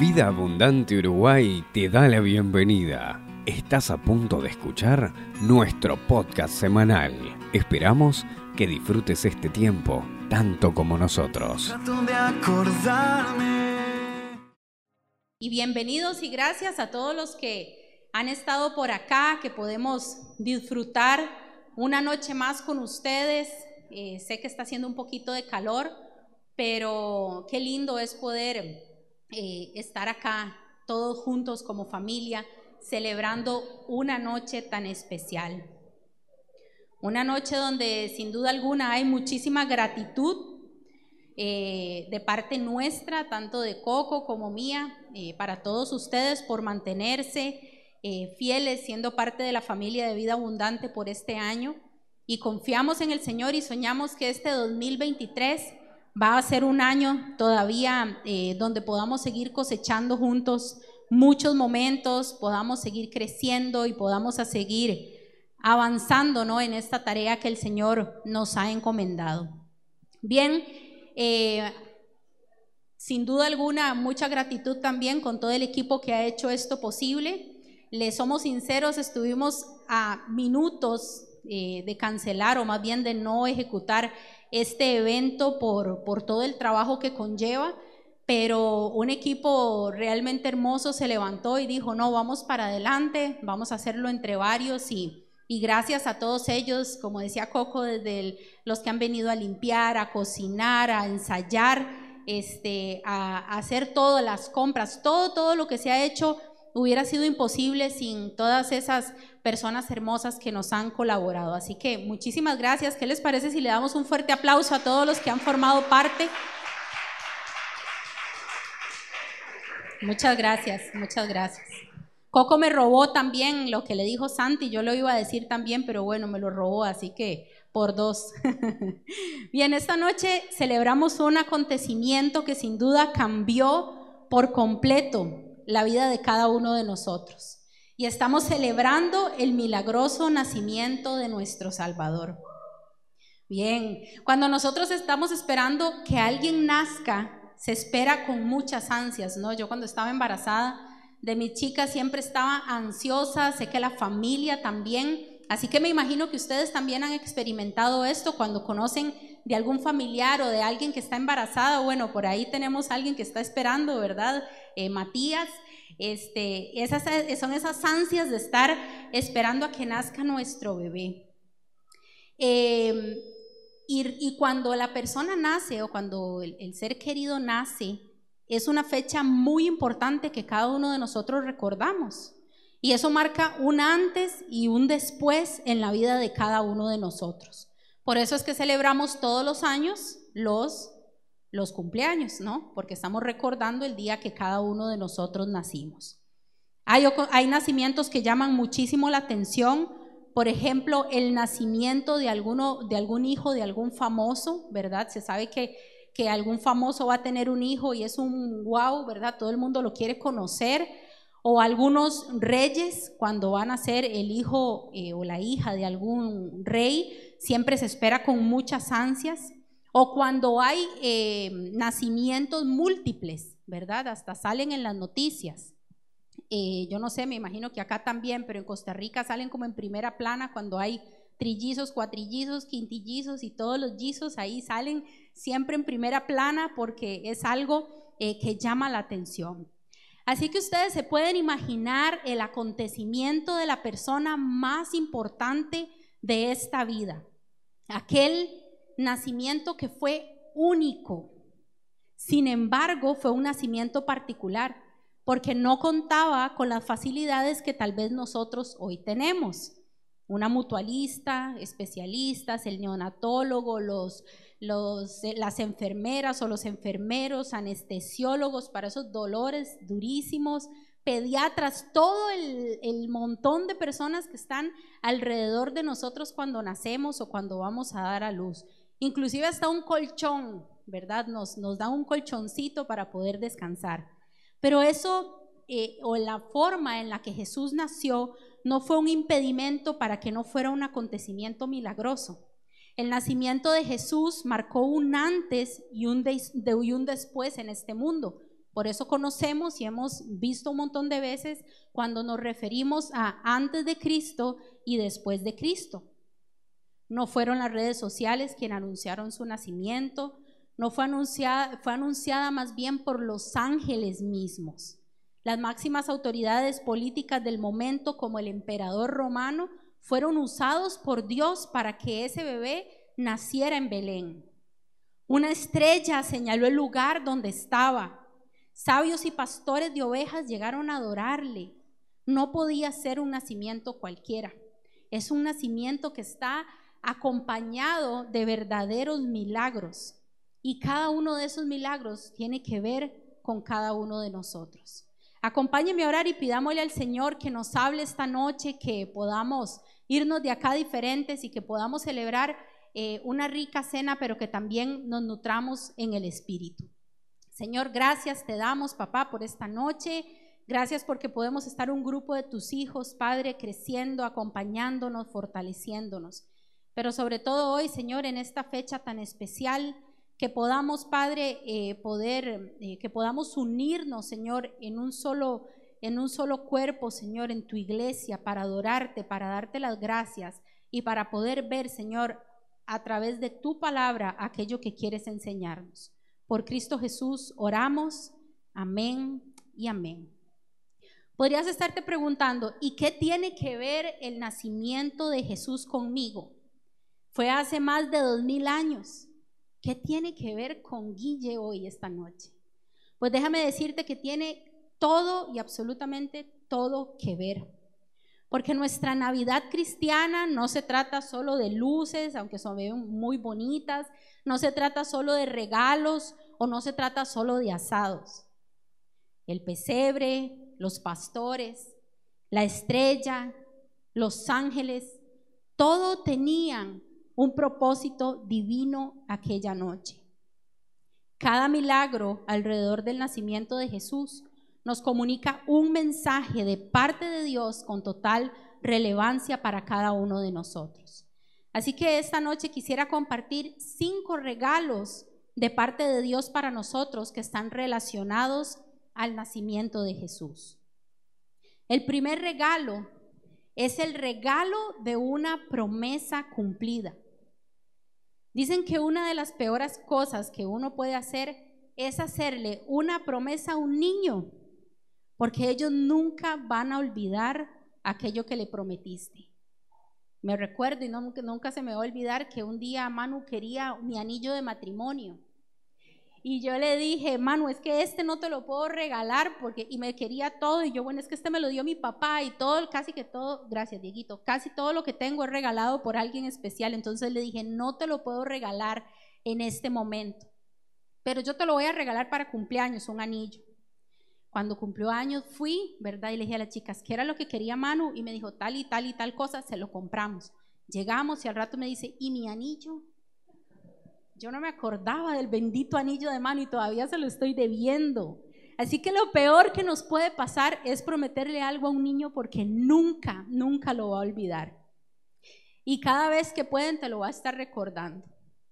Vida Abundante Uruguay te da la bienvenida. Estás a punto de escuchar nuestro podcast semanal. Esperamos que disfrutes este tiempo tanto como nosotros. Trato de acordarme. Y bienvenidos y gracias a todos los que han estado por acá, que podemos disfrutar una noche más con ustedes. Sé que está haciendo un poquito de calor, pero qué lindo es poder estar acá todos juntos como familia, celebrando una noche tan especial. Una noche donde sin duda alguna hay muchísima gratitud de parte nuestra, tanto de Coco como mía, para todos ustedes por mantenerse fieles, siendo parte de la familia de Vida Abundante por este año. Y confiamos en el Señor y soñamos que este 2023 va a ser un año todavía donde podamos seguir cosechando juntos muchos momentos, podamos seguir creciendo y podamos seguir avanzando, ¿no?, en esta tarea que el Señor nos ha encomendado. Bien, sin duda alguna, mucha gratitud también con todo el equipo que ha hecho esto posible. Les somos sinceros, estuvimos a minutos de cancelar o más bien de no ejecutar este evento por todo el trabajo que conlleva, pero un equipo realmente hermoso se levantó y dijo, no, vamos para adelante, vamos a hacerlo entre varios y gracias a todos ellos, como decía Coco, desde los que han venido a limpiar, a cocinar, a ensayar, a hacer todas las compras, todo lo que se ha hecho hubiera sido imposible sin todas esas personas hermosas que nos han colaborado. Así que muchísimas gracias. ¿Qué les parece si le damos un fuerte aplauso a todos los que han formado parte? Muchas gracias, muchas gracias. Coco me robó también lo que le dijo Santi, yo lo iba a decir también, pero bueno, me lo robó, así que por dos. Bien, esta noche celebramos un acontecimiento que sin duda cambió por completo la vida de cada uno de nosotros. Y estamos celebrando el milagroso nacimiento de nuestro Salvador. Bien, cuando nosotros estamos esperando que alguien nazca, se espera con muchas ansias, ¿no? Yo cuando estaba embarazada de mi chica siempre estaba ansiosa, sé que la familia también, así que me imagino que ustedes también han experimentado esto cuando conocen de algún familiar o de alguien que está embarazada. Bueno, por ahí tenemos a alguien que está esperando, ¿verdad? Matías. Son esas ansias de estar esperando a que nazca nuestro bebé. Y cuando la persona nace o cuando el ser querido nace, es una fecha muy importante que cada uno de nosotros recordamos. Y eso marca un antes y un después en la vida de cada uno de nosotros. Por eso es que celebramos todos los años los cumpleaños, ¿no? Porque estamos recordando el día que cada uno de nosotros nacimos. Hay nacimientos que llaman muchísimo la atención. Por ejemplo, el nacimiento de algún hijo de algún famoso, ¿verdad? Se sabe que algún famoso va a tener un hijo y es un wow, ¿verdad? Todo el mundo lo quiere conocer. O algunos reyes, cuando van a ser el hijo o la hija de algún rey, siempre se espera con muchas ansias. O cuando hay nacimientos múltiples, ¿verdad? Hasta salen en las noticias. Yo no sé, me imagino que acá también, pero en Costa Rica salen como en primera plana cuando hay trillizos, cuatrillizos, quintillizos y todos los yizos ahí salen siempre en primera plana porque es algo que llama la atención. Así que ustedes se pueden imaginar el acontecimiento de la persona más importante de esta vida, aquel nacimiento que fue único. Sin embargo, fue un nacimiento particular porque no contaba con las facilidades que tal vez nosotros hoy tenemos. Una mutualista, especialistas, el neonatólogo, las enfermeras o los enfermeros, anestesiólogos para esos dolores durísimos, pediatras, todo el montón de personas que están alrededor de nosotros cuando nacemos o cuando vamos a dar a luz. Inclusive hasta un colchón, ¿verdad? Nos da un colchoncito para poder descansar. Pero eso, o la forma en la que Jesús nació, no fue un impedimento para que no fuera un acontecimiento milagroso. El nacimiento de Jesús marcó un antes y un después en este mundo. Por eso conocemos y hemos visto un montón de veces cuando nos referimos a antes de Cristo y después de Cristo. No fueron las redes sociales quienes anunciaron su nacimiento, no fue anunciada más bien por los ángeles mismos. Las máximas autoridades políticas del momento, como el emperador romano, fueron usados por Dios para que ese bebé naciera en Belén. Una estrella señaló el lugar donde estaba. Sabios y pastores de ovejas llegaron a adorarle. No podía ser un nacimiento cualquiera. Es un nacimiento que está acompañado de verdaderos milagros. Y cada uno de esos milagros tiene que ver con cada uno de nosotros. Acompáñenme a orar y pidámosle al Señor que nos hable esta noche, que podamos irnos de acá diferentes y que podamos celebrar una rica cena, pero que también nos nutramos en el Espíritu. Señor, gracias te damos, papá, por esta noche. Gracias porque podemos estar un grupo de tus hijos, Padre, creciendo, acompañándonos, fortaleciéndonos. Pero sobre todo hoy, Señor, en esta fecha tan especial, que podamos, Padre, que podamos unirnos, Señor, en un solo cuerpo, Señor, en tu iglesia, para adorarte, para darte las gracias y para poder ver, Señor, a través de tu palabra aquello que quieres enseñarnos. Por Cristo Jesús oramos. Amén y amén. Podrías estarte preguntando, ¿y qué tiene que ver el nacimiento de Jesús conmigo? Fue hace más de 2000 años. ¿Qué tiene que ver con Guille hoy, esta noche? Pues déjame decirte que tiene todo y absolutamente todo que ver. Porque nuestra Navidad cristiana no se trata solo de luces, aunque son muy bonitas, no se trata solo de regalos o no se trata solo de asados. El pesebre, los pastores, la estrella, los ángeles, todo tenían un propósito divino aquella noche. Cada milagro alrededor del nacimiento de Jesús nos comunica un mensaje de parte de Dios con total relevancia para cada uno de nosotros. Así que esta noche quisiera compartir 5 regalos de parte de Dios para nosotros que están relacionados al nacimiento de Jesús. El primer regalo es el regalo de una promesa cumplida. Dicen que una de las peores cosas que uno puede hacer es hacerle una promesa a un niño, porque ellos nunca van a olvidar aquello que le prometiste. Me recuerdo y nunca se me va a olvidar que un día Manu quería mi anillo de matrimonio. Y yo le dije, Manu, es que este no te lo puedo regalar y me quería todo. Y yo, bueno, es que este me lo dio mi papá y todo, casi que todo, gracias Dieguito, casi todo lo que tengo es regalado por alguien especial. Entonces le dije, no te lo puedo regalar en este momento, pero yo te lo voy a regalar para cumpleaños, un anillo. Cuando cumplió años fui, ¿verdad? Y le dije a las chicas, ¿qué era lo que quería Manu? Y me dijo, tal y tal y tal cosa, se lo compramos. Llegamos y al rato me dice, ¿y mi anillo? Yo no me acordaba del bendito anillo de Manu y todavía se lo estoy debiendo. Así que lo peor que nos puede pasar es prometerle algo a un niño porque nunca, nunca lo va a olvidar. Y cada vez que pueden te lo va a estar recordando.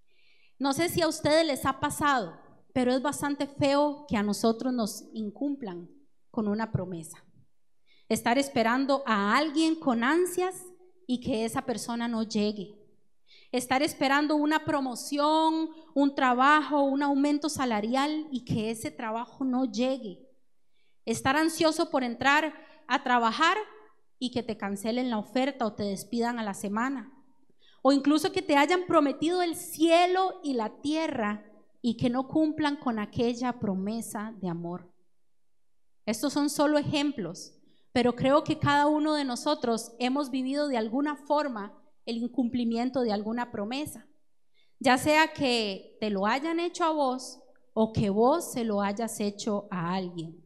No sé si a ustedes les ha pasado, pero es bastante feo que a nosotros nos incumplan con una promesa. Estar esperando a alguien con ansias y que esa persona no llegue. Estar esperando una promoción, un trabajo, un aumento salarial y que ese trabajo no llegue. Estar ansioso por entrar a trabajar y que te cancelen la oferta o te despidan a la semana. O incluso que te hayan prometido el cielo y la tierra y que no cumplan con aquella promesa de amor. Estos son solo ejemplos, pero creo que cada uno de nosotros hemos vivido de alguna forma el incumplimiento de alguna promesa, ya sea que te lo hayan hecho a vos o que vos se lo hayas hecho a alguien.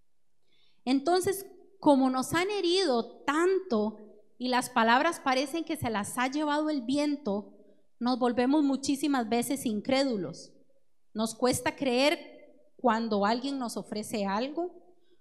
Entonces, como nos han herido tanto y las palabras parecen que se las ha llevado el viento, nos volvemos muchísimas veces incrédulos. Nos cuesta creer cuando alguien nos ofrece algo.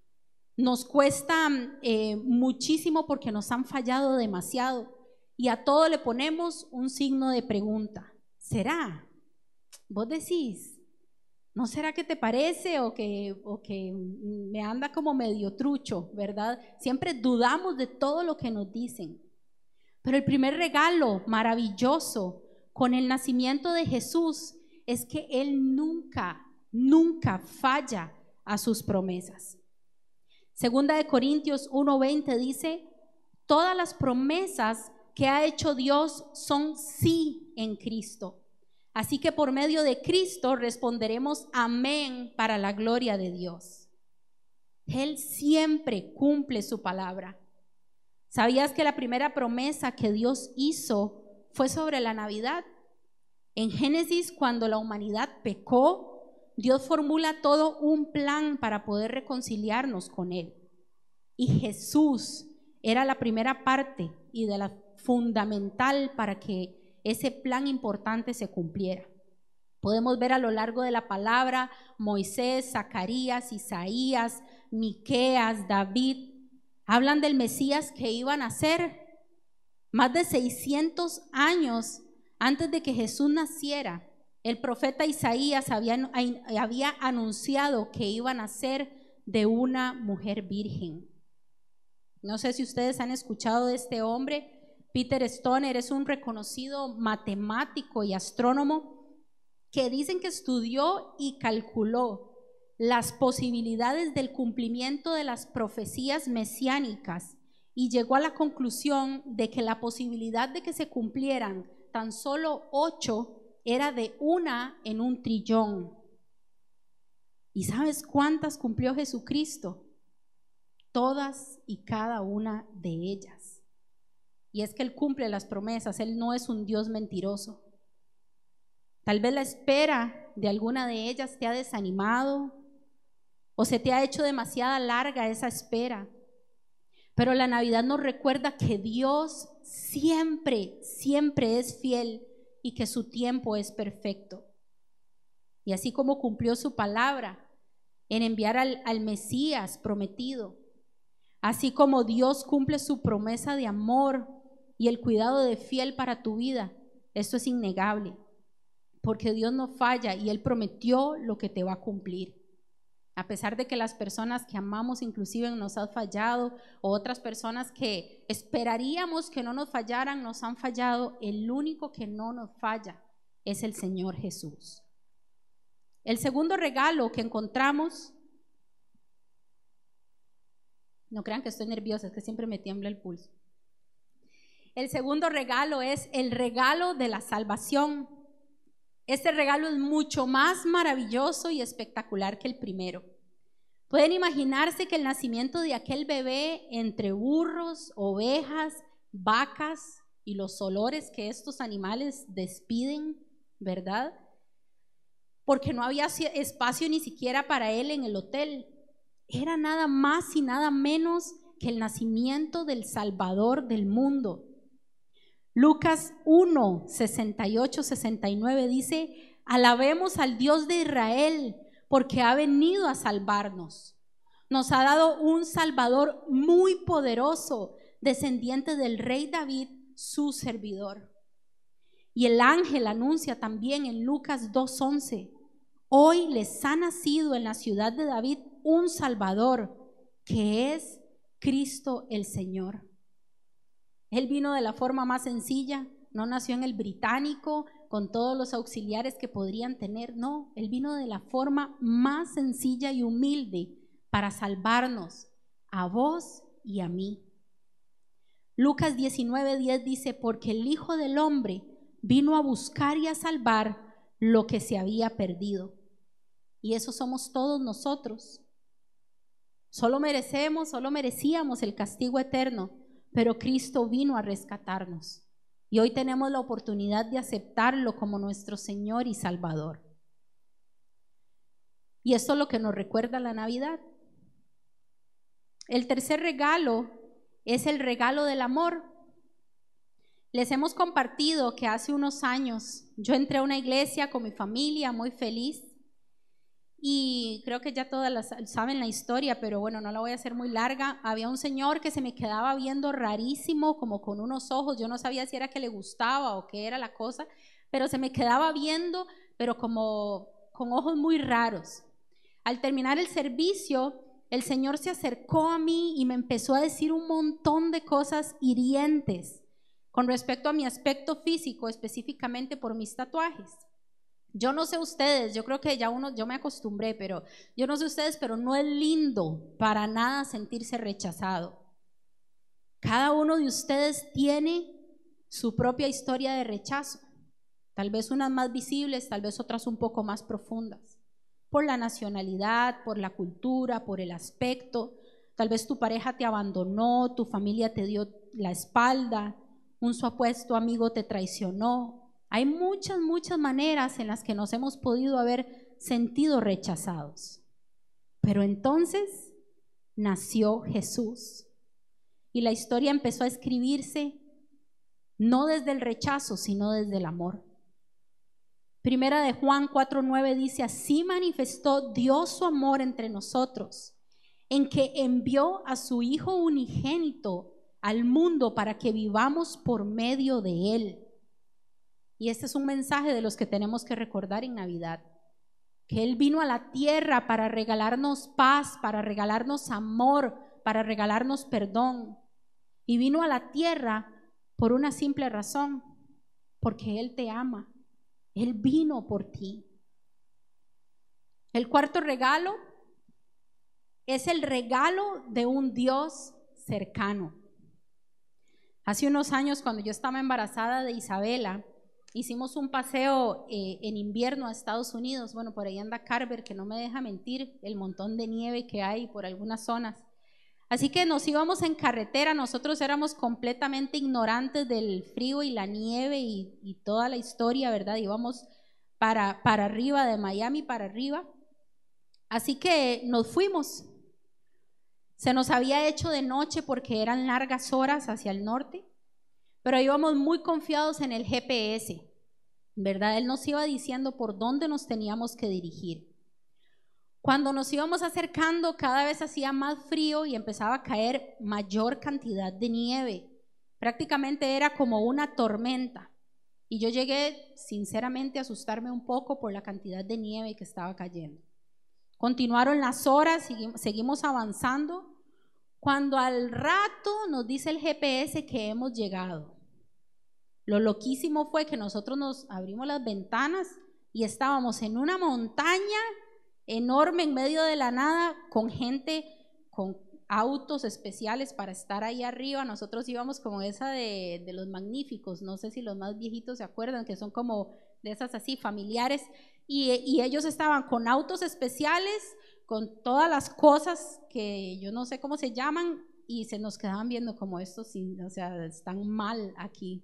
Nos cuesta muchísimo porque nos han fallado demasiado. Y a todo le ponemos un signo de pregunta. ¿Será? ¿Vos decís? ¿No será que te parece o que me anda como medio trucho, verdad? Siempre dudamos de todo lo que nos dicen. Pero el primer regalo maravilloso con el nacimiento de Jesús es que Él nunca falla a sus promesas. Segunda de Corintios 1:20 dice, todas las promesas que ha hecho Dios son sí en Cristo. Así que por medio de Cristo responderemos amén para la gloria de Dios. Él siempre cumple su palabra. ¿Sabías que la primera promesa que Dios hizo fue sobre la Navidad? En Génesis, cuando la humanidad pecó, Dios formula todo un plan para poder reconciliarnos con Él. Y Jesús era la primera parte y de la fundamental para que ese plan importante se cumpliera. Podemos ver a lo largo de la palabra Moisés, Zacarías, Isaías, Miqueas, David, hablan del Mesías que iban a ser. Más de 600 años antes de que Jesús naciera, el profeta Isaías había anunciado que iban a ser de una mujer virgen. No sé si ustedes han escuchado de este hombre. Peter Stoner es un reconocido matemático y astrónomo que dicen que estudió y calculó las posibilidades del cumplimiento de las profecías mesiánicas y llegó a la conclusión de que la posibilidad de que se cumplieran tan solo 8 era de 1 en 1 trillón. ¿Y sabes cuántas cumplió Jesucristo? Todas y cada una de ellas. Y es que Él cumple las promesas, Él no es un Dios mentiroso. Tal vez la espera de alguna de ellas te ha desanimado o se te ha hecho demasiada larga esa espera. Pero la Navidad nos recuerda que Dios siempre es fiel y que su tiempo es perfecto. Y así como cumplió su palabra en enviar al Mesías prometido, así como Dios cumple su promesa de amor y el cuidado de fiel para tu vida, esto es innegable, porque Dios no falla y Él prometió lo que te va a cumplir. A pesar de que las personas que amamos inclusive nos han fallado, o otras personas que esperaríamos que no nos fallaran, nos han fallado, el único que no nos falla es el Señor Jesús. El segundo regalo que encontramos, no crean que estoy nerviosa, es que siempre me tiembla el pulso. El segundo regalo es el regalo de la salvación. Este regalo es mucho más maravilloso y espectacular que el primero. Pueden imaginarse que el nacimiento de aquel bebé entre burros, ovejas, vacas y los olores que estos animales despiden, ¿verdad? Porque no había espacio ni siquiera para él en el hotel. Era nada más y nada menos que el nacimiento del Salvador del mundo. Lucas 1, 68, 69 dice, alabemos al Dios de Israel porque ha venido a salvarnos. Nos ha dado un Salvador muy poderoso, descendiente del rey David, su servidor. Y el ángel anuncia también en Lucas 2:11, hoy les ha nacido en la ciudad de David un Salvador, que es Cristo el Señor. Él vino de la forma más sencilla, no nació en el británico con todos los auxiliares que podrían tener, no, Él vino de la forma más sencilla y humilde para salvarnos a vos y a mí. Lucas 19:10 dice, porque el Hijo del Hombre vino a buscar y a salvar lo que se había perdido. Y eso somos todos nosotros. Solo merecíamos el castigo eterno, pero Cristo vino a rescatarnos. Y hoy tenemos la oportunidad de aceptarlo como nuestro Señor y Salvador. Y esto es lo que nos recuerda la Navidad. El tercer regalo es el regalo del amor. Les hemos compartido que hace unos años yo entré a una iglesia con mi familia muy feliz y creo que ya todas saben la historia, pero bueno, no la voy a hacer muy larga. Había un señor que se me quedaba viendo rarísimo, como con unos ojos, yo no sabía si era que le gustaba o qué era la cosa, pero se me quedaba viendo, pero como con ojos muy raros. Al terminar el servicio, el Señor se acercó a mí y me empezó a decir un montón de cosas hirientes con respecto a mi aspecto físico, específicamente por mis tatuajes. Yo no sé ustedes, yo creo que yo me acostumbré, pero yo no sé ustedes, pero no es lindo para nada sentirse rechazado. Cada uno de ustedes tiene su propia historia de rechazo, tal vez unas más visibles, tal vez otras un poco más profundas, por la nacionalidad, por la cultura, por el aspecto. Tal vez tu pareja te abandonó, tu familia te dio la espalda, un supuesto amigo te traicionó. Hay muchas maneras en las que nos hemos podido haber sentido rechazados. Pero entonces nació Jesús y la historia empezó a escribirse no desde el rechazo, sino desde el amor. Primera de Juan 4:9 dice: así manifestó Dios su amor entre nosotros, en que envió a su Hijo unigénito al mundo para que vivamos por medio de Él. Y este es un mensaje de los que tenemos que recordar en Navidad, que Él vino a la tierra para regalarnos paz, para regalarnos amor, para regalarnos perdón. Y vino a la tierra por una simple razón, porque Él te ama. Él vino por ti. El cuarto regalo es el regalo de un Dios cercano. Hace unos años, cuando yo estaba embarazada de Isabela, hicimos un paseo en invierno a Estados Unidos. Bueno, por ahí anda Carver, que no me deja mentir, el montón de nieve que hay por algunas zonas. Así que nos íbamos en carretera, nosotros éramos completamente ignorantes del frío y la nieve y toda la historia, ¿verdad? Íbamos para arriba, de Miami para arriba. Así que nos fuimos. Se nos había hecho de noche porque eran largas horas hacia el norte, pero íbamos muy confiados en el GPS, ¿verdad? Él nos iba diciendo por dónde nos teníamos que dirigir. Cuando nos íbamos acercando, cada vez hacía más frío y empezaba a caer mayor cantidad de nieve. Prácticamente era como una tormenta. Y yo llegué, sinceramente, a asustarme un poco por la cantidad de nieve que estaba cayendo. Continuaron las horas, seguimos avanzando, cuando al rato nos dice el GPS que hemos llegado. Lo loquísimo fue que nosotros nos abrimos las ventanas y estábamos en una montaña enorme en medio de la nada, con gente con autos especiales para estar ahí arriba. Nosotros íbamos como esa de los magníficos, no sé si los más viejitos se acuerdan, que son como de esas así familiares, y ellos estaban con autos especiales, con todas las cosas que yo no sé cómo se llaman, y se nos quedaban viendo como estos, o sea, están mal aquí.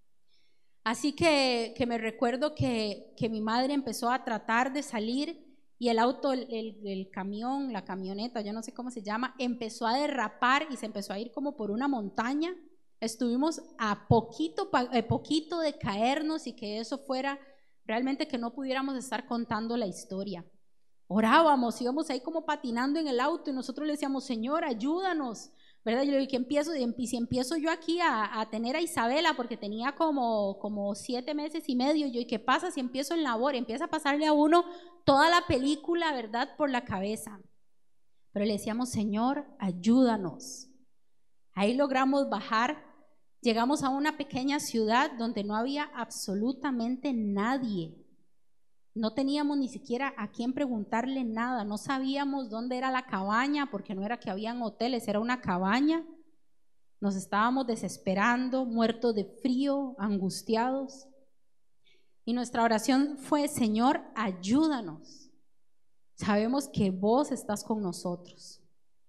Así que me recuerdo que mi madre empezó a tratar de salir y el auto, el camión, la camioneta, yo no sé cómo se llama, empezó a derrapar y se empezó a ir como por una montaña. Estuvimos a poquito de caernos y que eso fuera realmente que no pudiéramos estar contando la historia. Orábamos, íbamos ahí como patinando en el auto y nosotros le decíamos: Señor, ayúdanos, ¿verdad? Yo le dije, si empiezo yo aquí a tener a Isabela, porque tenía como 7 meses y medio, yo, ¿y qué pasa si empiezo en labor? Empieza a pasarle a uno toda la película, ¿verdad?, por la cabeza. Pero le decíamos: Señor, ayúdanos. Ahí logramos bajar, llegamos a una pequeña ciudad donde no había absolutamente nadie. No teníamos ni siquiera a quién preguntarle nada, no sabíamos dónde era la cabaña, porque no era que habían hoteles, era una cabaña. Nos estábamos desesperando, muertos de frío, angustiados. Y nuestra oración fue: Señor, ayúdanos. Sabemos que vos estás con nosotros.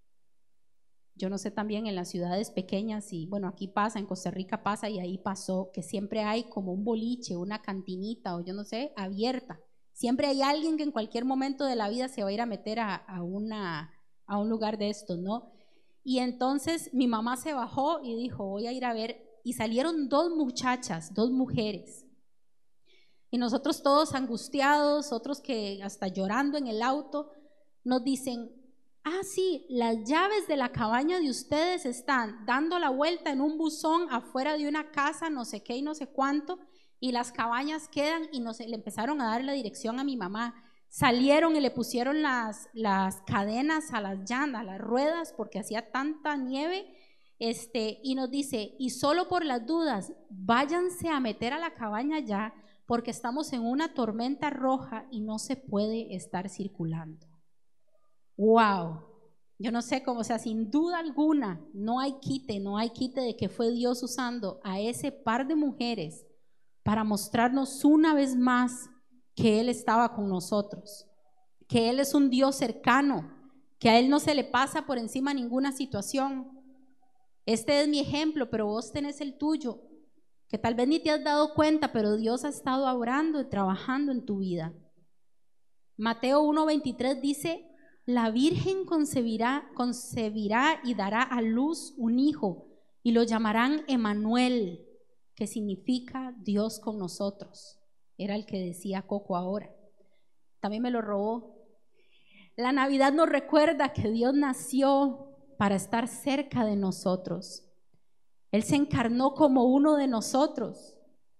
Yo no sé también en las ciudades pequeñas, y bueno, aquí pasa, en Costa Rica pasa y ahí pasó, que siempre hay como un boliche, una cantinita o yo no sé, abierta. Siempre hay alguien que en cualquier momento de la vida se va a ir a meter a un lugar de estos, ¿no? Y entonces mi mamá se bajó y dijo: voy a ir a ver, y salieron 2 muchachas, 2 mujeres. Y nosotros todos angustiados, otros que hasta llorando en el auto, nos dicen: ah, sí, las llaves de la cabaña de ustedes están dando la vuelta en un buzón afuera de una casa, no sé qué y no sé cuánto, y las cabañas quedan, y le empezaron a dar la dirección a mi mamá. salieron y le pusieron las cadenas a las llantas, a las ruedas, porque hacía tanta nieve, y nos dice, y solo por las dudas, váyanse a meter a la cabaña ya, porque estamos en una tormenta roja y no se puede estar circulando. ¡Wow! Yo no sé cómo sea, sin duda alguna, no hay quite de que fue Dios usando a ese par de mujeres para mostrarnos una vez más que Él estaba con nosotros, que Él es un Dios cercano, que a Él no se le pasa por encima ninguna situación. Este es mi ejemplo, pero vos tenés el tuyo, que tal vez ni te has dado cuenta, pero Dios ha estado obrando y trabajando en tu vida. Mateo 1:23 dice, la Virgen concebirá y dará a luz un hijo, y lo llamarán Emmanuel, que significa Dios con nosotros. Era el que decía Coco ahora. También me lo robó. La Navidad nos recuerda que Dios nació para estar cerca de nosotros. Él se encarnó como uno de nosotros.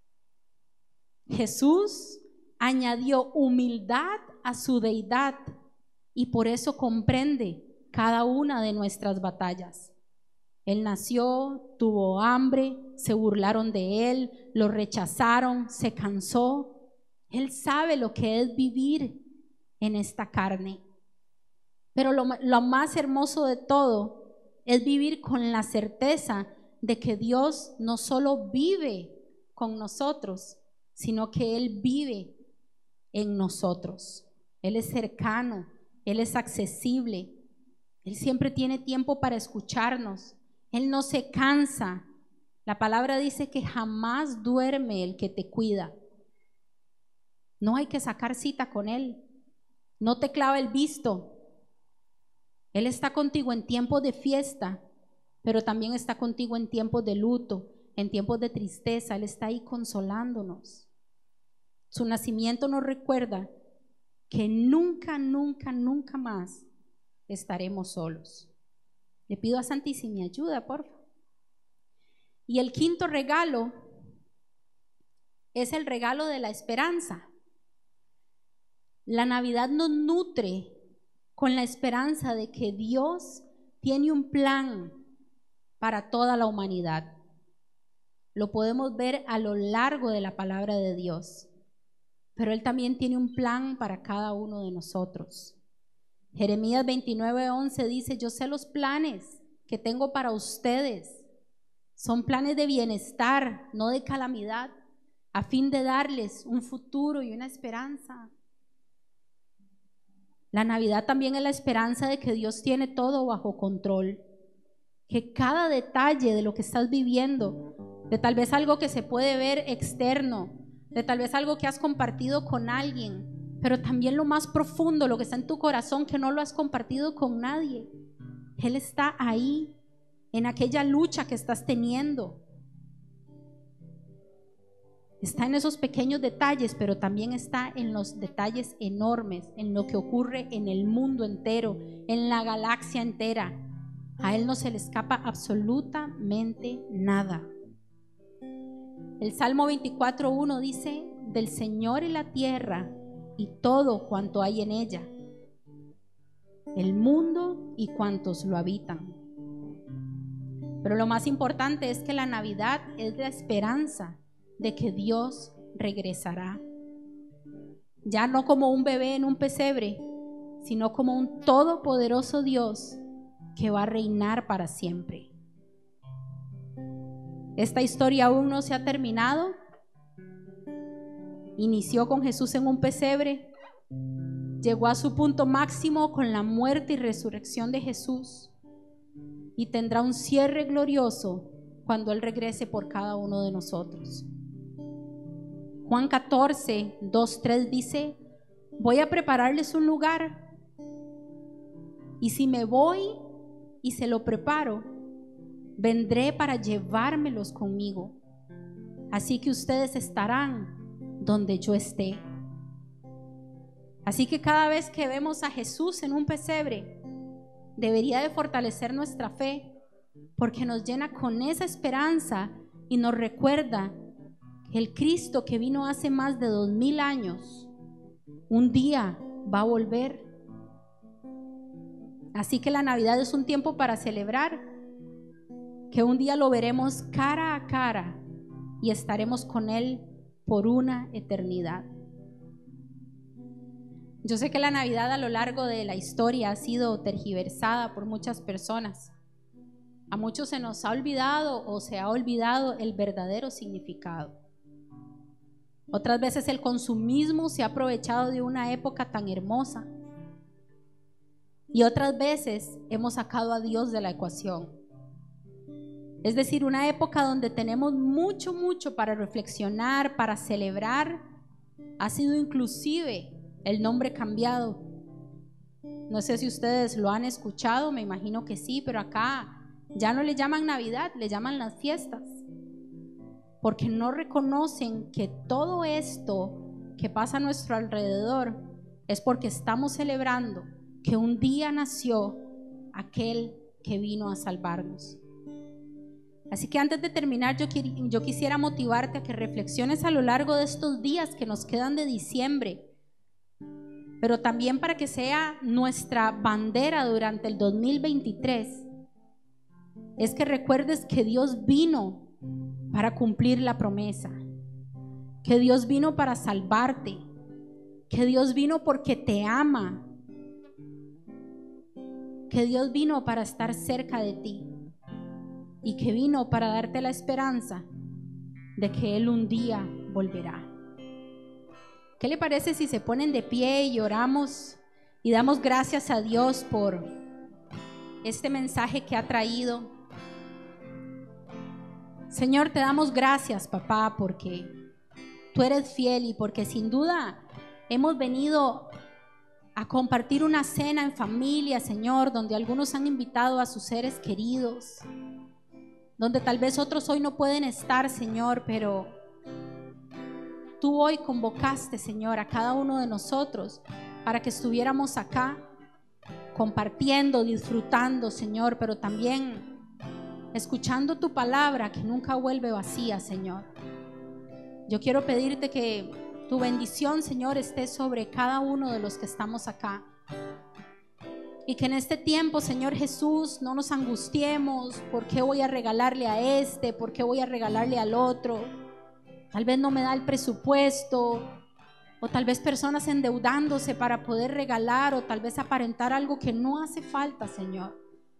Jesús añadió humildad a su deidad y por eso comprende cada una de nuestras batallas. Él nació, tuvo hambre, se burlaron de él, lo rechazaron, se cansó. Él sabe lo que es vivir en esta carne. Pero lo más hermoso de todo es vivir con la certeza de que Dios no solo vive con nosotros, sino que Él vive en nosotros. Él es cercano, Él es accesible, Él siempre tiene tiempo para escucharnos, Él no se cansa. La palabra dice que jamás duerme el que te cuida. No hay que sacar cita con Él, no te clava el visto. Él está contigo en tiempos de fiesta, pero también está contigo en tiempos de luto, en tiempos de tristeza. Él está ahí consolándonos. Su nacimiento nos recuerda que nunca, nunca, nunca más estaremos solos. Le pido a Santi si me ayuda, por favor. Y el quinto regalo es el regalo de la esperanza. La Navidad nos nutre con la esperanza de que Dios tiene un plan para toda la humanidad. Lo podemos ver a lo largo de la palabra de Dios, pero Él también tiene un plan para cada uno de nosotros. Jeremías 29:11 dice, yo sé los planes que tengo para ustedes. Son planes de bienestar, no de calamidad, a fin de darles un futuro y una esperanza. La Navidad también es la esperanza de que Dios tiene todo bajo control, que cada detalle de lo que estás viviendo, de tal vez algo que se puede ver externo, de tal vez algo que has compartido con alguien, pero también lo más profundo, lo que está en tu corazón que no lo has compartido con nadie, Él está ahí, en aquella lucha que estás teniendo. Está en esos pequeños detalles, pero también está en los detalles enormes, en lo que ocurre en el mundo entero, en la galaxia entera. A Él no se le escapa absolutamente nada. El Salmo 24:1 dice, del Señor es la tierra y todo cuanto hay en ella, el mundo y cuantos lo habitan. Pero lo más importante es que la Navidad es la esperanza de que Dios regresará, ya no como un bebé en un pesebre, sino como un todopoderoso Dios que va a reinar para siempre. Esta historia aún no se ha terminado. Inició con Jesús en un pesebre, llegó a su punto máximo con la muerte y resurrección de Jesús, y tendrá un cierre glorioso cuando Él regrese por cada uno de nosotros. Juan 14:2-3 dice, voy a prepararles un lugar, y si me voy y se lo preparo, vendré para llevármelos conmigo, así que ustedes estarán donde yo esté. Así que cada vez que vemos a Jesús en un pesebre, debería de fortalecer nuestra fe, porque nos llena con esa esperanza y nos recuerda que el Cristo que vino hace más de 2000 años, un día va a volver. Así que la Navidad es un tiempo para celebrar que un día lo veremos cara a cara y estaremos con Él por una eternidad. Yo sé que la Navidad a lo largo de la historia ha sido tergiversada por muchas personas. A muchos se nos ha olvidado o se ha olvidado el verdadero significado. Otras veces el consumismo se ha aprovechado de una época tan hermosa. Y otras veces hemos sacado a Dios de la ecuación. Es decir, una época donde tenemos mucho para reflexionar, para celebrar. Ha sido inclusive el nombre cambiado. No sé si ustedes lo han escuchado, me imagino que sí, pero acá ya no le llaman Navidad, le llaman las fiestas. Porque no reconocen que todo esto que pasa a nuestro alrededor es porque estamos celebrando que un día nació aquel que vino a salvarnos. Así que antes de terminar, yo quisiera motivarte a que reflexiones a lo largo de estos días que nos quedan de diciembre, pero también para que sea nuestra bandera durante el 2023, es que recuerdes que Dios vino para cumplir la promesa, que Dios vino para salvarte, que Dios vino porque te ama, que Dios vino para estar cerca de ti y que vino para darte la esperanza de que Él un día volverá. ¿Qué le parece si se ponen de pie y oramos y damos gracias a Dios por este mensaje que ha traído? Señor, te damos gracias, papá, porque tú eres fiel y porque sin duda hemos venido a compartir una cena en familia, Señor, donde algunos han invitado a sus seres queridos, donde tal vez otros hoy no pueden estar, Señor, pero tú hoy convocaste, Señor, a cada uno de nosotros para que estuviéramos acá compartiendo, disfrutando, Señor, pero también escuchando tu palabra que nunca vuelve vacía, Señor. Yo quiero pedirte que tu bendición, Señor, esté sobre cada uno de los que estamos acá. Y que en este tiempo, Señor Jesús, no nos angustiemos. ¿Por qué voy a regalarle a este? ¿Por qué voy a regalarle al otro? Tal vez no me da el presupuesto. O tal vez personas endeudándose para poder regalar. O tal vez aparentar algo que no hace falta, Señor.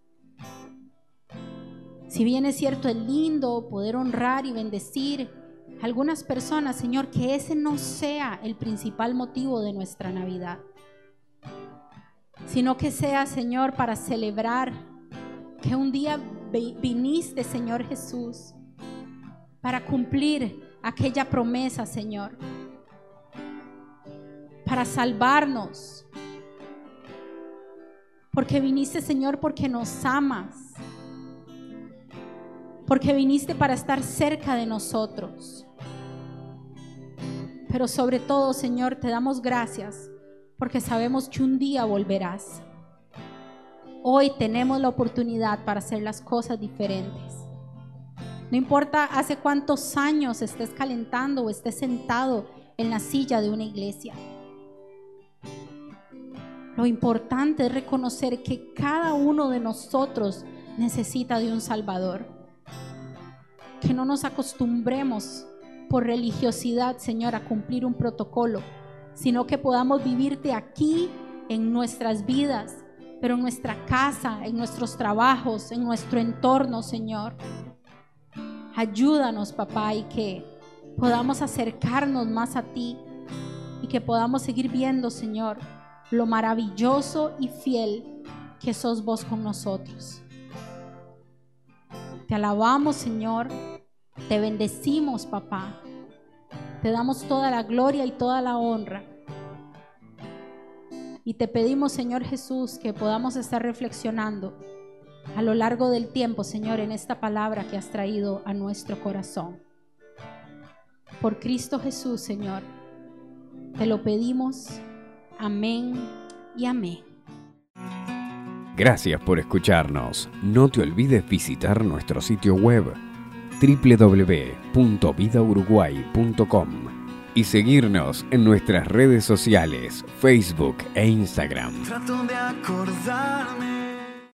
Si bien es cierto, es lindo poder honrar y bendecir a algunas personas, Señor, que ese no sea el principal motivo de nuestra Navidad, sino que sea, Señor, para celebrar que un día viniste, Señor Jesús, para cumplir aquella promesa, Señor, para salvarnos, porque viniste, Señor, porque nos amas, porque viniste para estar cerca de nosotros. Pero sobre todo, Señor, te damos gracias porque sabemos que un día volverás. Hoy tenemos la oportunidad para hacer las cosas diferentes. No importa hace cuántos años estés calentando o estés sentado en la silla de una iglesia. Lo importante es reconocer que cada uno de nosotros necesita de un Salvador. Que no nos acostumbremos por religiosidad, Señor, a cumplir un protocolo, sino que podamos vivirte aquí en nuestras vidas, pero en nuestra casa, en nuestros trabajos, en nuestro entorno, Señor. Ayúdanos, papá, y que podamos acercarnos más a ti y que podamos seguir viendo, Señor, lo maravilloso y fiel que sos vos con nosotros. Te alabamos, Señor, te bendecimos, papá. Te damos toda la gloria y toda la honra. Y te pedimos, Señor Jesús, que podamos estar reflexionando a lo largo del tiempo, Señor, en esta palabra que has traído a nuestro corazón. Por Cristo Jesús, Señor, te lo pedimos. Amén y amén. Gracias por escucharnos. No te olvides visitar nuestro sitio web www.vidauruguay.com y seguirnos en nuestras redes sociales, Facebook e Instagram. Trato de acordarme.